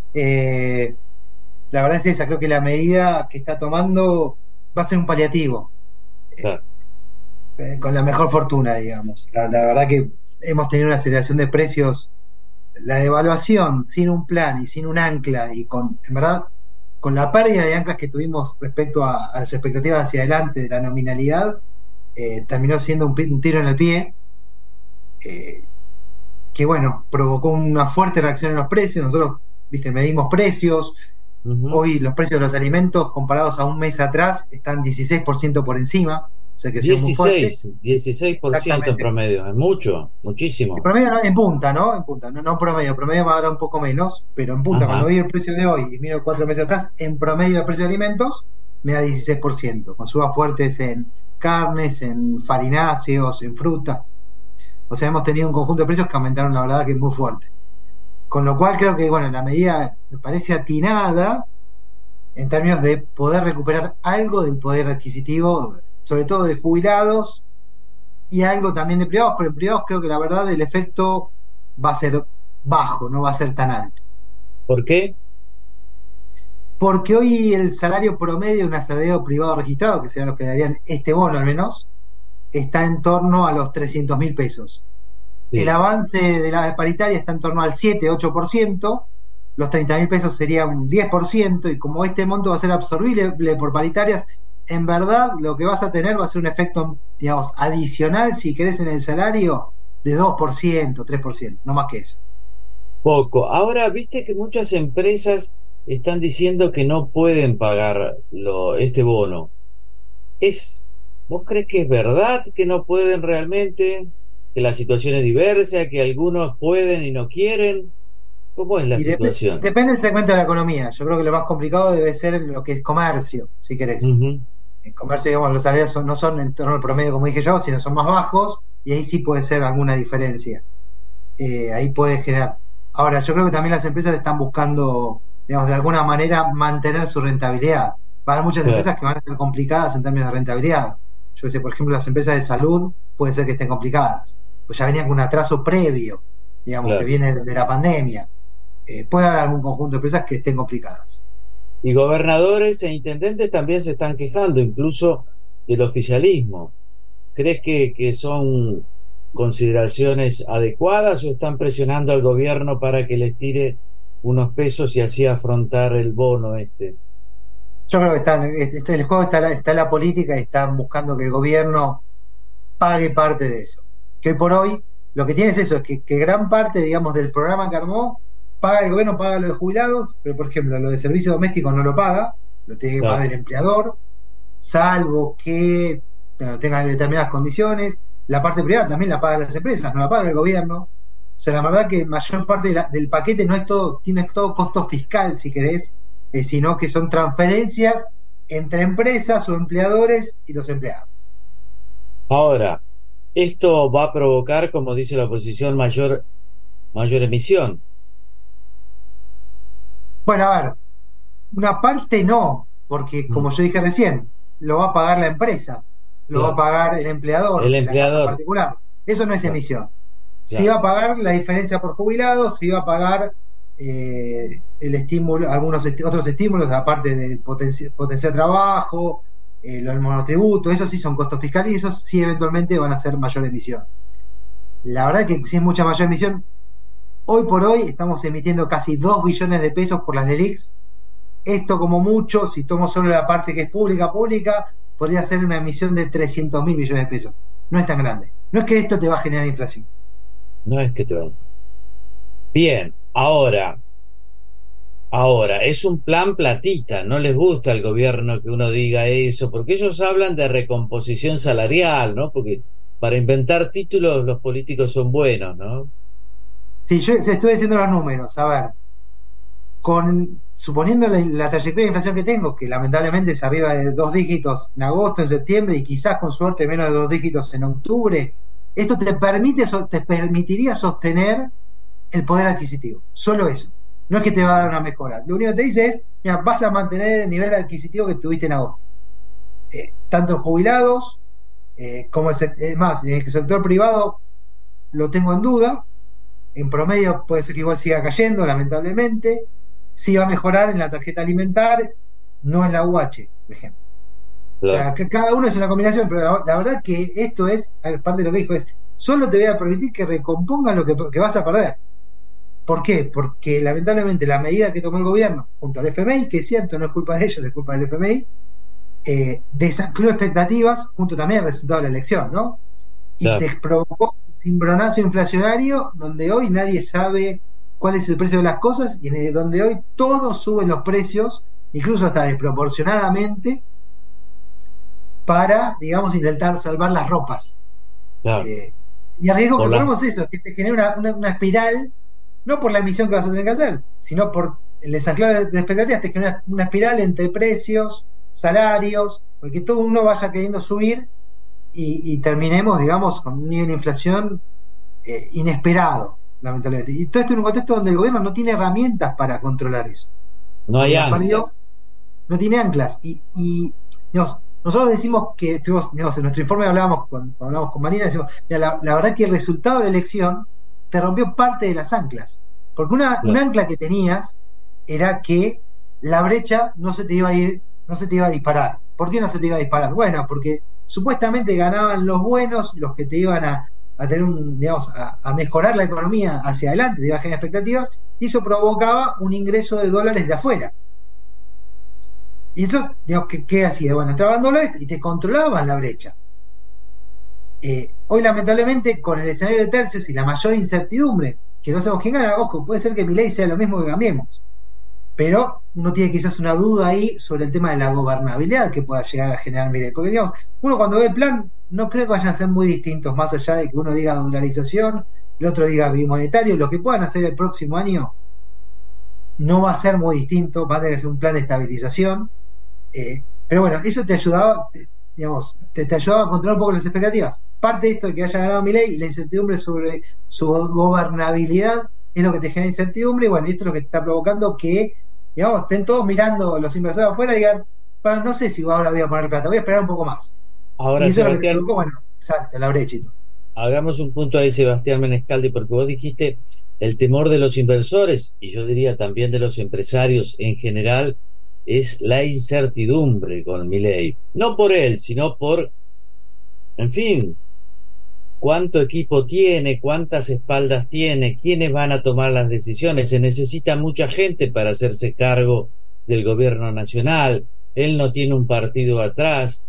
S10: La verdad es esa, creo que la medida que está tomando va a ser un paliativo.
S7: Claro.
S10: Con la mejor fortuna, digamos. La verdad que hemos tenido una aceleración de precios, la devaluación sin un plan y sin un ancla, y en verdad, con la pérdida de anclas que tuvimos respecto a las expectativas hacia adelante de la nominalidad, terminó siendo un tiro en el pie, que bueno, provocó una fuerte reacción en los precios. Nosotros, medimos precios. Hoy los precios de los alimentos comparados a un mes atrás están 16% por encima, o sea que
S7: 16% en promedio, es muchísimo.
S10: En promedio no, en punta, no promedio va a dar un poco menos, pero en punta. Ajá. Cuando veo el precio de hoy y miro 4 meses atrás, en promedio el precio de alimentos me da 16%, con subas fuertes en carnes, en farináceos, en frutas. O sea, hemos tenido un conjunto de precios que aumentaron, la verdad, que es muy fuerte. Con lo cual creo que, la medida me parece atinada en términos de poder recuperar algo del poder adquisitivo, sobre todo de jubilados, y algo también de privados, pero en privados creo que la verdad el efecto va a ser bajo, no va a ser tan alto.
S7: ¿Por qué?
S10: Porque hoy el salario promedio de un asalariado privado registrado, que serán los que darían este bono al menos, está en torno a los 300.000 pesos. Sí. El avance de la paritaria está en torno al 7-8%, los 30.000 pesos serían un 10%, y como este monto va a ser absorbible por paritarias, en verdad lo que vas a tener va a ser un efecto, digamos, adicional, si querés, en el salario de 2%, 3%, no más que eso.
S7: Poco. Ahora, viste que muchas empresas están diciendo que no pueden pagar este bono. ¿Vos crees que es verdad que no pueden realmente? ¿Que la situación es diversa? ¿Que algunos pueden y no quieren? ¿Cómo es la situación?
S10: Depende del segmento de la economía. Yo creo que lo más complicado debe ser lo que es comercio, si querés. En comercio, digamos, los salarios no son en torno al promedio, como dije yo, sino son más bajos, y ahí sí puede ser alguna diferencia. Ahí puede generar. Ahora, yo creo que también las empresas están buscando, digamos, de alguna manera mantener su rentabilidad. Va a haber muchas empresas que van a estar complicadas en términos de rentabilidad. Yo sé, por ejemplo, las empresas de salud puede ser que estén complicadas, pues ya venían con un atraso previo, digamos, que viene desde la pandemia. Puede haber algún conjunto de empresas que estén complicadas.
S7: Y gobernadores e intendentes también se están quejando, incluso del oficialismo. ¿Crees que son consideraciones adecuadas o están presionando al gobierno para que les tire unos pesos y así afrontar el bono este?
S10: Yo creo que el juego está la política, y están buscando que el gobierno pague parte de eso. Que hoy por hoy lo que tiene es eso, es que gran parte, digamos, del programa que armó, el gobierno paga lo de jubilados, pero por ejemplo lo de servicio doméstico no lo paga, lo tiene que pagar el empleador, salvo que tenga determinadas condiciones. La parte privada también la pagan las empresas, no la paga el gobierno. O sea, la verdad que mayor parte del paquete no es todo costo fiscal, si querés, sino que son transferencias entre empresas o empleadores y los empleados.
S7: Ahora, esto va a provocar, como dice la oposición, mayor emisión. Bueno,
S10: a ver, una parte no, porque como yo dije recién, lo va a pagar la empresa, lo va a pagar el empleador,
S7: la casa
S10: particular. Eso no es emisión. Sí va a pagar la diferencia por jubilados, sí va a pagar el estímulo, algunos otros estímulos, aparte de potenciar trabajo, los monotributos, esos sí son costos fiscales, y esos sí eventualmente van a ser mayor emisión. La verdad que si es mucha mayor emisión, hoy por hoy estamos emitiendo casi 2 billones de pesos por las LELIQs. Esto, como mucho, si tomo solo la parte que es pública, podría ser una emisión de 300.000 millones de pesos. No es tan grande. No es que esto te va a generar inflación.
S7: No es que te va. Bien, ahora, es un plan platita. No les gusta al gobierno que uno diga eso, porque ellos hablan de recomposición salarial, ¿no? Porque para inventar títulos los políticos son buenos, ¿no?
S10: Sí, yo estoy diciendo los números. A ver, suponiendo la trayectoria de inflación que tengo, que lamentablemente es arriba de 2 dígitos en agosto, en septiembre, y quizás con suerte menos de 2 dígitos en octubre, esto te permitiría sostener el poder adquisitivo. Solo eso. No es que te va a dar una mejora. Lo único que te dice es, mira, vas a mantener el nivel adquisitivo que tuviste en agosto. Tanto jubilados como más, en el sector privado lo tengo en duda. En promedio puede ser que igual siga cayendo, lamentablemente. Sí va a mejorar en la tarjeta alimentar, no en la UH, por ejemplo. Claro. O sea, que cada uno es una combinación, pero la verdad que esto es, parte de lo que dijo, es solo te voy a permitir que recompongan lo que vas a perder. ¿Por qué? Porque lamentablemente la medida que tomó el gobierno junto al FMI, que es cierto, no es culpa de ellos, es culpa del FMI, desancló expectativas junto también al resultado de la elección, ¿no? Y claro, te provocó un cimbronazo inflacionario donde hoy nadie sabe cuál es el precio de las cosas, y donde hoy todos suben los precios, incluso hasta desproporcionadamente, para, digamos, intentar salvar las ropas. Claro. Y el riesgo que corremos es eso, que te genera una espiral, no por la emisión que vas a tener que hacer, sino por el desanclado de expectativas, te genera una espiral entre precios, salarios, porque todo uno vaya queriendo subir y terminemos, digamos, con un nivel de inflación inesperado, lamentablemente. Y todo esto en un contexto donde el gobierno no tiene herramientas para controlar eso.
S7: No hay anclas.
S10: No tiene anclas. Y digamos, nosotros decimos que, digamos, en nuestro informe cuando hablamos con Marina, decimos, mira, la verdad que el resultado de la elección te rompió parte de las anclas. Porque un ancla que tenías era que la brecha no se te iba a disparar. ¿Por qué no se te iba a disparar? Bueno, porque supuestamente ganaban los buenos, los que te iban a tener a mejorar la economía hacia adelante, te iba a generar expectativas, y eso provocaba un ingreso de dólares de afuera. Y eso, digamos, ¿qué hacía? Bueno, entraban dólares y te controlaban la brecha. Hoy, lamentablemente, con el escenario de tercios y la mayor incertidumbre, que no sabemos quién gana, ojo, puede ser que Milei sea lo mismo que Cambiemos, pero uno tiene quizás una duda ahí sobre el tema de la gobernabilidad que pueda llegar a generar Milei, porque digamos, uno cuando ve el plan, no creo que vayan a ser muy distintos, más allá de que uno diga dolarización, el otro diga bimonetario, lo que puedan hacer el próximo año no va a ser muy distinto, va a tener que ser un plan de estabilización, pero bueno, eso te ayudaba, digamos, te ayudaba a controlar un poco las expectativas. Parte de esto de que haya ganado Milei y la incertidumbre sobre su gobernabilidad es lo que te genera incertidumbre, y bueno, esto es lo que te está provocando que, digamos, estén todos mirando los inversores afuera y digan, bueno, no sé si ahora voy a poner plata, voy a esperar un poco más.
S7: Ahora,
S10: y eso
S7: Sebastián,
S10: es lo que te provocó, bueno, exacto, la brecha y todo.
S7: hagamos un punto ahí, Sebastián Menescaldi, porque vos dijiste el temor de los inversores, y yo diría también de los empresarios en general, es la incertidumbre con Milei. No por él, sino por, en fin, cuánto equipo tiene, cuántas espaldas tiene, quiénes van a tomar las decisiones. Se necesita mucha gente para hacerse cargo del gobierno nacional. Él no tiene un partido atrás.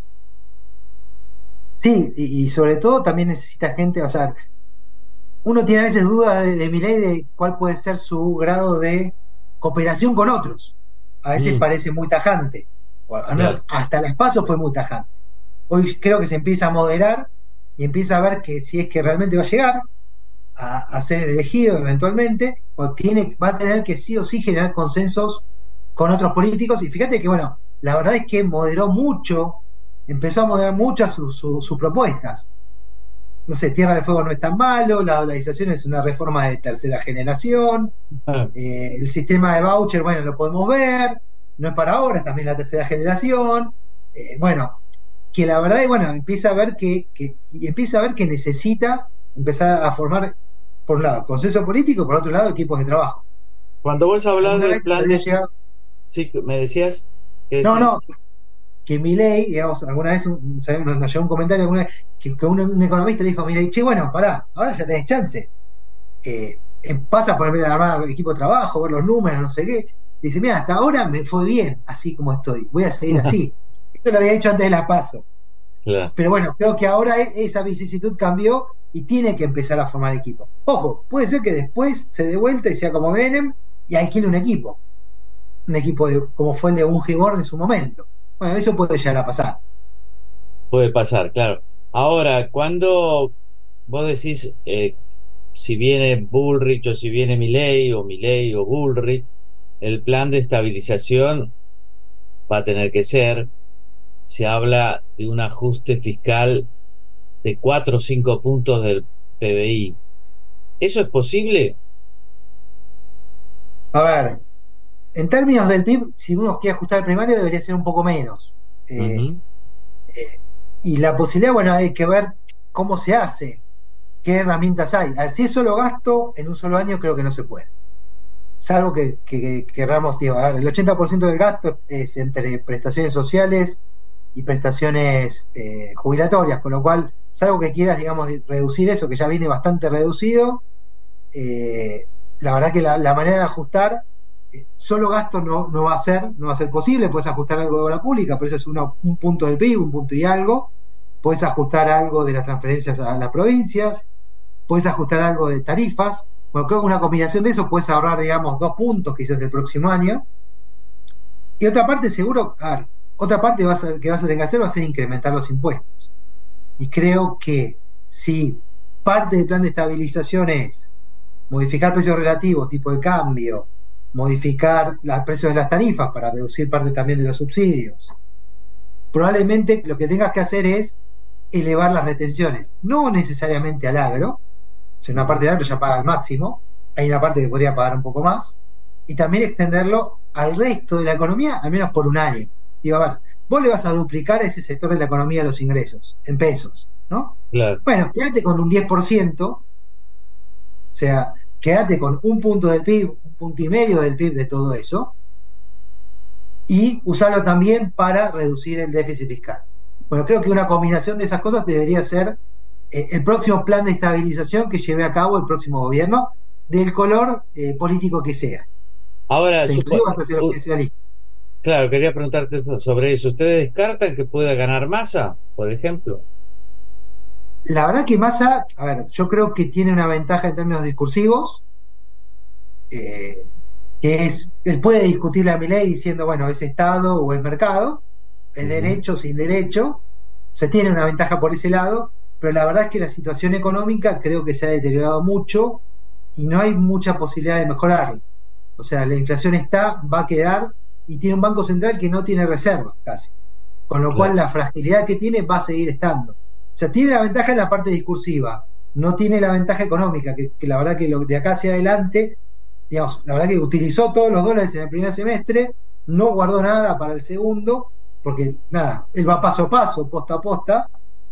S10: Sí, y sobre todo también necesita gente, o sea, uno tiene a veces dudas de Milei de cuál puede ser su grado de cooperación con otros. A veces parece muy tajante, o al menos hasta las PASO fue muy tajante. Hoy creo que se empieza a moderar y empieza a ver que si es que realmente va a llegar a ser elegido eventualmente, va a tener que sí o sí generar consensos con otros políticos. Y fíjate que, bueno, la verdad es que empezó a moderar mucho sus propuestas. No sé, Tierra del Fuego no es tan malo, la dolarización es una reforma de tercera generación, el sistema de voucher, bueno, lo podemos ver, no es para ahora, es también la tercera generación, bueno, que la verdad es, bueno, empieza a ver que necesita empezar a formar, por un lado, consenso político, por otro lado, equipos de trabajo.
S7: Cuando vos hablás del plan de... Sí, me decías...
S10: No, que Milei, digamos, alguna vez nos llegó un comentario alguna vez que un economista le dijo a Milei, che, bueno, pará, ahora ya tenés chance, pasa por armar el equipo de trabajo, ver los números, no sé qué. Dice, mira, hasta ahora me fue bien así como estoy, voy a seguir así. Esto lo había dicho antes de la PASO.
S7: Claro.
S10: Pero bueno, creo que ahora esa vicisitud cambió y tiene que empezar a formar equipo. Ojo, puede ser que después se dé vuelta y sea como Menem y alquile un equipo como fue el de Bungibor en su momento. Bueno, eso puede llegar a pasar.
S7: Puede pasar, claro. Ahora, cuando vos decís si viene Bullrich o si viene Milei o Bullrich, el plan de estabilización va a tener que ser, se habla de un ajuste fiscal de 4 o 5 puntos del PBI. ¿Eso es posible?
S10: A ver, en términos del PIB, si uno quiere ajustar el primario, debería ser un poco menos. Y la posibilidad, bueno, hay que ver cómo se hace, qué herramientas hay. A ver, si es solo gasto, en un solo año creo que no se puede. Salvo que queramos, digo, a ver, el 80% del gasto es entre prestaciones sociales y prestaciones jubilatorias, con lo cual, salvo que quieras, digamos, reducir eso, que ya viene bastante reducido, la verdad que la manera de ajustar solo gasto no va a ser posible. Puedes ajustar algo de obra pública, pero eso es un punto del PIB, un punto y algo. Puedes ajustar algo de las transferencias a las provincias, puedes ajustar algo de tarifas. Bueno, creo que una combinación de eso puedes ahorrar, digamos, 2 puntos quizás el próximo año. Y otra parte seguro, otra parte que vas a tener que hacer va a ser incrementar los impuestos. Y creo que si parte del plan de estabilización es modificar precios relativos, tipo de cambio, modificar los precios de las tarifas para reducir parte también de los subsidios, probablemente lo que tengas que hacer es elevar las retenciones, no necesariamente al agro. Si una parte del agro ya paga al máximo, hay una parte que podría pagar un poco más, y también extenderlo al resto de la economía, al menos por un año. Digo, a ver, vos le vas a duplicar a ese sector de la economía los ingresos, en pesos, ¿no?
S7: Claro.
S10: Bueno, quédate con un 10%, o sea, quédate con un punto del PIB, un punto y medio del PIB de todo eso, y usarlo también para reducir el déficit fiscal. Bueno, creo que una combinación de esas cosas debería ser el próximo plan de estabilización que lleve a cabo el próximo gobierno, del color político que sea.
S7: Ahora,
S10: inclusive hasta ser oficialista.
S7: Claro, quería preguntarte sobre eso. ¿Ustedes descartan que pueda ganar Massa, por ejemplo?
S10: La verdad que Massa, a ver, yo creo que tiene una ventaja en términos discursivos, que es, él puede discutirle a Milei diciendo, bueno, es Estado o es mercado, es derecho sin derecho, se tiene una ventaja por ese lado, pero la verdad es que la situación económica creo que se ha deteriorado mucho y no hay mucha posibilidad de mejorarla. O sea, la inflación va a quedar, y tiene un banco central que no tiene reservas casi, con lo cual la fragilidad que tiene va a seguir estando. O sea, tiene la ventaja en la parte discursiva, no tiene la ventaja económica, que la verdad que de acá hacia adelante, digamos, la verdad que utilizó todos los dólares en el primer semestre, no guardó nada para el segundo, porque nada, él va paso a paso, posta a posta,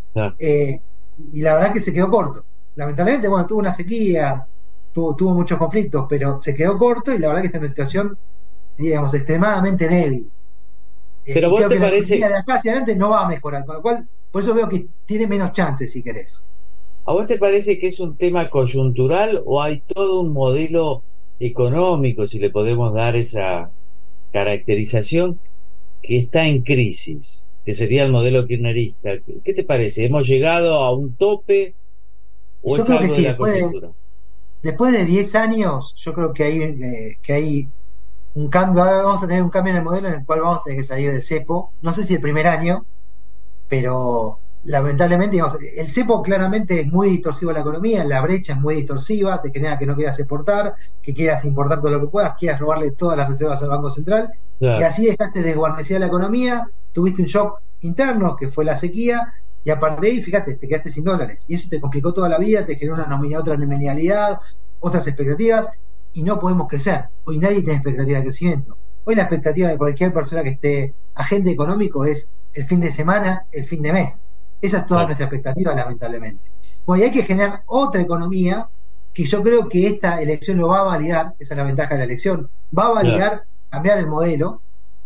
S10: y la verdad que se quedó corto. Lamentablemente, bueno, tuvo una sequía, tuvo muchos conflictos, pero se quedó corto y la verdad que está en una situación, digamos, extremadamente débil.
S7: Pero vos te parece
S10: que de acá hacia adelante no va a mejorar, con lo cual, por eso veo que tiene menos chances, si querés.
S7: ¿A vos te parece que es un tema coyuntural o hay todo un modelo económico, si le podemos dar esa caracterización, que está en crisis, que sería el modelo kirchnerista? ¿Qué te parece? ¿Hemos llegado a un tope o
S10: yo
S7: es
S10: creo
S7: algo
S10: que sí,
S7: de la coyuntura?
S10: Después de 10 años, yo creo que hay un cambio, vamos a tener un cambio en el modelo en el cual vamos a tener que salir del cepo. No sé si el primer año, pero lamentablemente, digamos, el cepo claramente es muy distorsivo a la economía, la brecha es muy distorsiva, te genera que no quieras exportar, que quieras importar todo lo que puedas, quieras robarle todas las reservas al Banco Central, y así dejaste desguarnecida la economía, tuviste un shock interno que fue la sequía, y aparte de ahí, fíjate, te quedaste sin dólares, y eso te complicó toda la vida, te generó otra nominalidad, otras expectativas, y no podemos crecer. Hoy nadie tiene expectativa de crecimiento. Hoy la expectativa de cualquier persona que esté agente económico es el fin de semana, el fin de mes. Esa es toda nuestra expectativa, lamentablemente. Bueno, y hay que generar otra economía que yo creo que esta elección lo va a validar, esa es la ventaja de la elección, va a validar cambiar el modelo,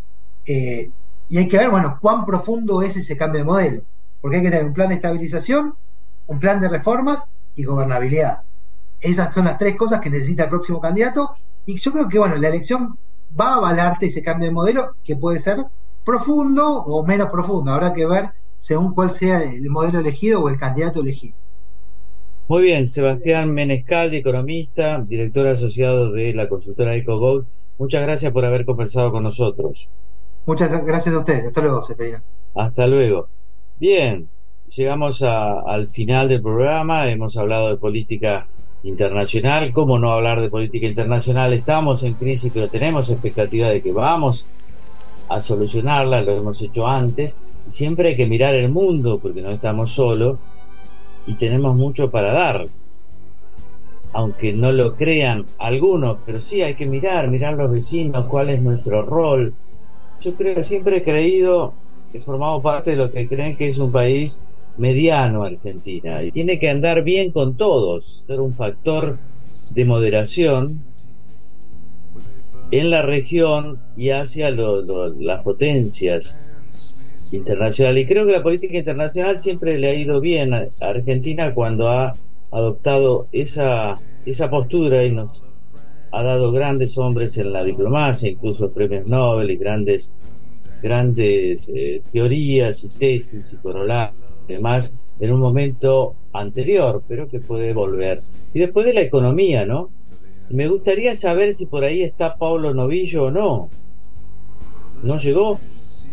S10: y hay que ver, bueno, cuán profundo es ese cambio de modelo, porque hay que tener un plan de estabilización, un plan de reformas y gobernabilidad. Esas son las tres cosas que necesita el próximo candidato, y yo creo que, bueno, la elección va a avalarte ese cambio de modelo, que puede ser profundo o menos profundo, habrá que ver según cuál sea el modelo elegido o el candidato elegido.
S7: Muy bien, Sebastián Menescaldi, economista, director asociado de la consultora EcoGold, muchas gracias por haber conversado con nosotros.
S10: Muchas gracias a ustedes, hasta luego, Seferino.
S7: Hasta luego. Bien, llegamos al final del programa, hemos hablado de política internacional. ¿Cómo no hablar de política internacional? Estamos en crisis, pero tenemos expectativa de que vamos a solucionarla, lo hemos hecho antes. Siempre hay que mirar el mundo porque no estamos solos y tenemos mucho para dar, aunque no lo crean algunos, pero sí hay que mirar los vecinos, cuál es nuestro rol. Yo creo que siempre he creído que formamos parte de lo que creen que es un país mediano, Argentina, y tiene que andar bien con todos, ser un factor de moderación en la región y hacia las potencias internacionales. Y creo que la política internacional siempre le ha ido bien a Argentina cuando ha adoptado esa postura y nos ha dado grandes hombres en la diplomacia, incluso premios Nobel y grandes teorías y tesis y corolarios y demás en un momento anterior, pero que puede volver. Y después de la economía, ¿no? Me gustaría saber si por ahí está Pablo Novillo o no. ¿No llegó?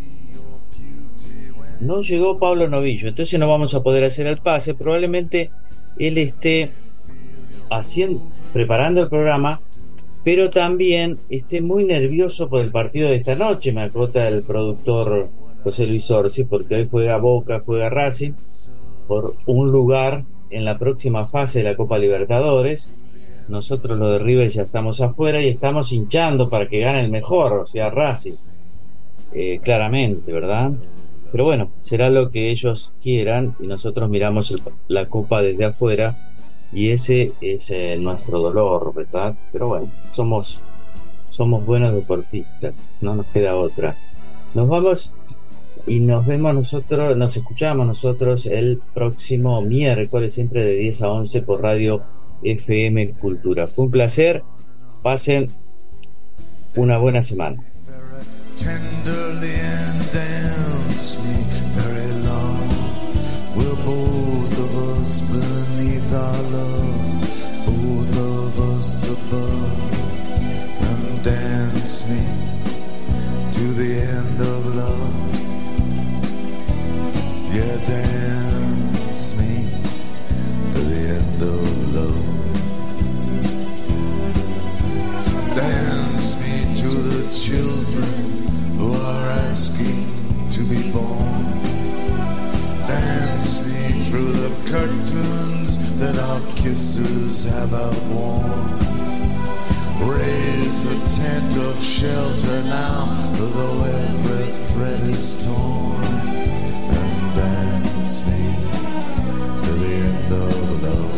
S7: No llegó Pablo Novillo, entonces no vamos a poder hacer el pase. Probablemente él esté preparando el programa, pero también esté muy nervioso por el partido de esta noche, me acota el productor José Luis Orsi, porque hoy juega Boca, juega Racing por un lugar en la próxima fase de la Copa Libertadores. Nosotros los de River ya estamos afuera y estamos hinchando para que gane el mejor, o sea, Racing, claramente, ¿verdad? Pero bueno, será lo que ellos quieran y nosotros miramos la Copa desde afuera y ese es nuestro dolor, ¿verdad? Pero bueno, somos buenos deportistas, no nos queda otra. Nos vamos y nos escuchamos nosotros el próximo miércoles, siempre de 10 a 11 por Radio FM Cultura. Fue un placer, pasen una buena semana.
S6: Tenderly and dance me very long. We're both of us beneath our love, both of us above, and dance me to the end of love. Yeah, dance me to the end of love. Dance me to the children who are asking to be born. Dance me through the curtains that our kisses have outworn. Raise a tent of shelter now, though every thread is torn. And dance me to the end of love.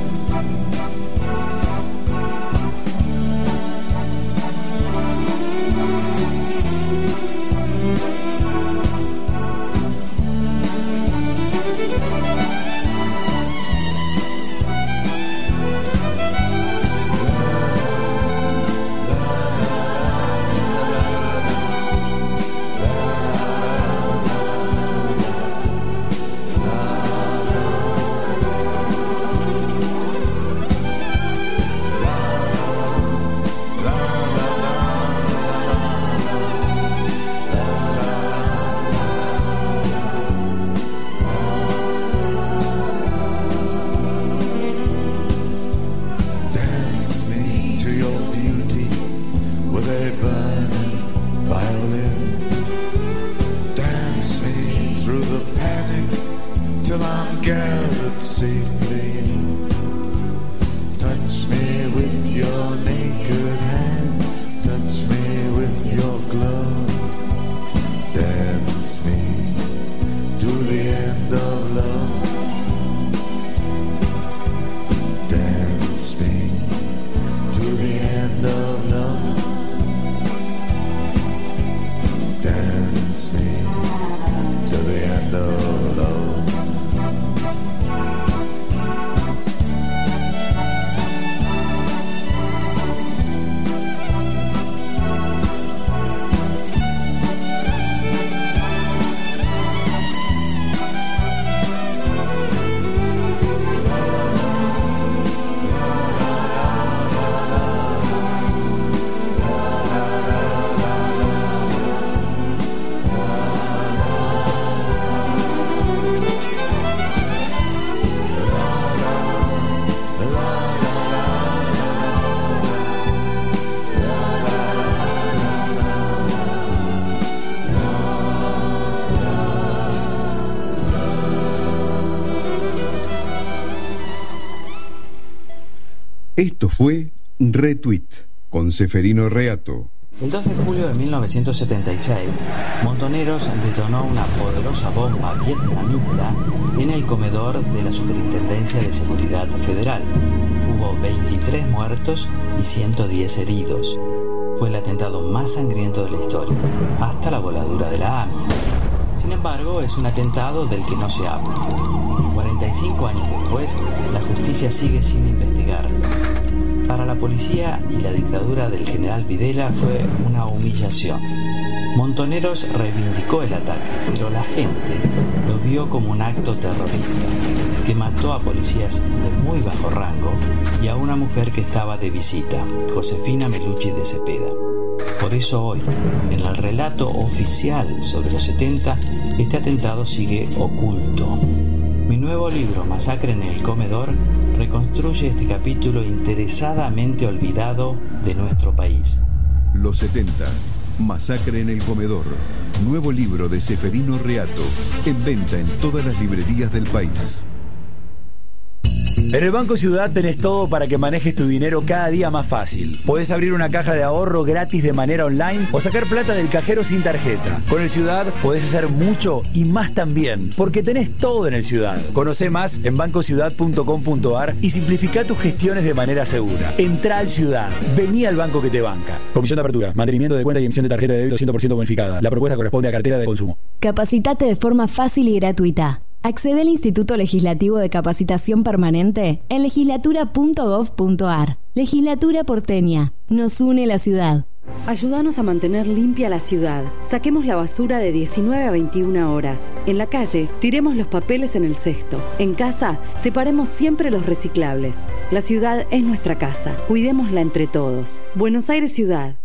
S1: Esto fue Retweet con Ceferino Reato.
S2: El 2 de julio de 1976, Montoneros detonó una poderosa bomba vietnamita en el comedor de la Superintendencia de Seguridad Federal. Hubo 23 muertos y 110 heridos. Fue el atentado más sangriento de la historia, hasta la voladura de la AMIA. Sin embargo, es un atentado del que no se habla. 45 años después, la justicia sigue sin investigarlo. Para la policía y la dictadura del general Videla fue una humillación. Montoneros reivindicó el ataque, pero la gente lo vio como un acto terrorista que mató a policías de muy bajo rango y a una mujer que estaba de visita, Josefina Melucci de Cepeda. Por eso hoy, en el relato oficial sobre los 70, este atentado sigue oculto. Mi nuevo libro, Masacre en el Comedor, reconstruye este capítulo interesadamente olvidado de nuestro país.
S1: Los 70, Masacre en el Comedor. Nuevo libro de Ceferino Reato, en venta en todas las librerías del país.
S3: En el Banco Ciudad tenés todo para que manejes tu dinero cada día más fácil. Podés abrir una caja de ahorro gratis de manera online o sacar plata del cajero sin tarjeta. Con el Ciudad podés hacer mucho y más también, porque tenés todo en el Ciudad. Conocé más en bancociudad.com.ar y simplifica tus gestiones de manera segura. Entrá al Ciudad. Vení al banco que te banca. Comisión de apertura, mantenimiento de cuenta y emisión de tarjeta de débito 100% bonificada. La propuesta corresponde a cartera de consumo.
S4: Capacitate de forma fácil y gratuita. Accede al Instituto Legislativo de Capacitación Permanente en legislatura.gov.ar. Legislatura porteña. Nos une la ciudad.
S11: Ayúdanos a mantener limpia la ciudad. Saquemos la basura de 19 a 21 horas. En la calle, tiremos los papeles en el cesto. En casa, separemos siempre los reciclables. La ciudad es nuestra casa. Cuidémosla entre todos. Buenos Aires Ciudad.